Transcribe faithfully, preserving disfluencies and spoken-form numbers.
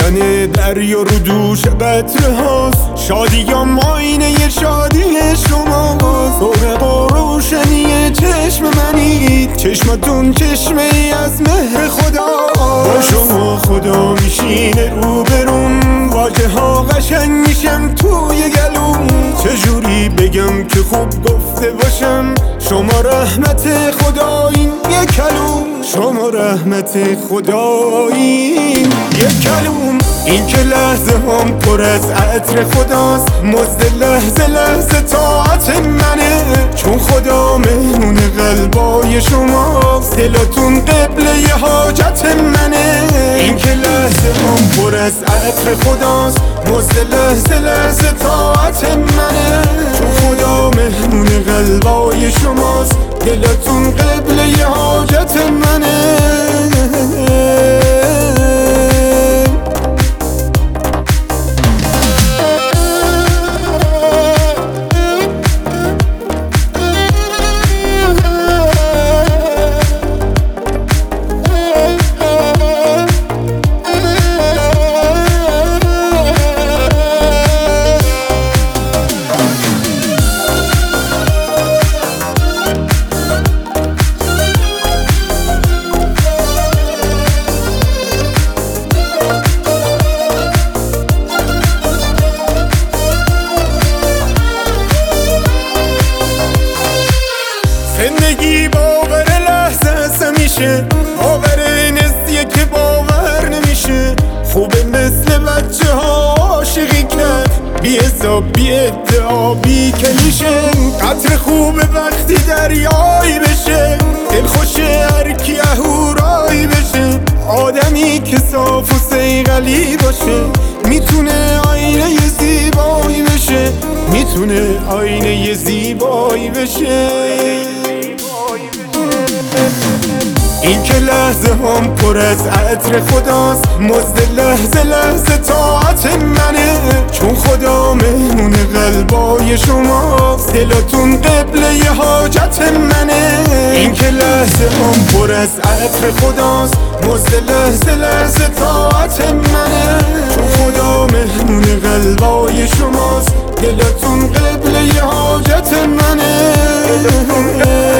دیدن دریا رو دوش قطره هاست، شادیام آینه شادی شماست. فوق و روشنی چشم منید، چشمتون چشمه ای از مهر خدا. با شما خدا میشینه روبرون، واژه ها قشنگ میشن توی گلوم. چجوری بگم که خوب گفته باشم، شما رحمت خدایین یک کلوم. شما رحمت خدایین یک کلوم. این که لحظه هم پر از عطر خداست، مزد لحظه لحظه طاعت منه. چون خدا مهمون قلبای شماست، دلاتون قبله حاجت منه. این که لحظه هم پر از عطر خداست، مزد لحظه لحظه طاعت منه. چون خدا مهمون قلبای شماست، دلاتون قبله حاجت منه. زندگی باور لحظه است همیشه، باور نسیه که باور نمیشه. خوبه مثل بچه ها عاشقی کرد، بی حساب بی ادعا بی کلیشه. قطر خوبه وقتی دریایی بشه، دل خوشه هرکی اهورایی بشه. آدمی که صاف و صیقلی باشه، میتونه آینه زیبایی بشه. میتونه آینه زیبایی بشه. این که لحظه هم پر از عطر خداست، مزد لحظه لحظه طاعت منه. چون خدا مهمون قلبای شماست، دلاتون قبله حاجت منه. این که لحظه هم پر از عطر خداست، مزد لحظه لحظه طاعت منه. چون خدا مهمون قلبای شماست، دلاتون قبله حاجت منه.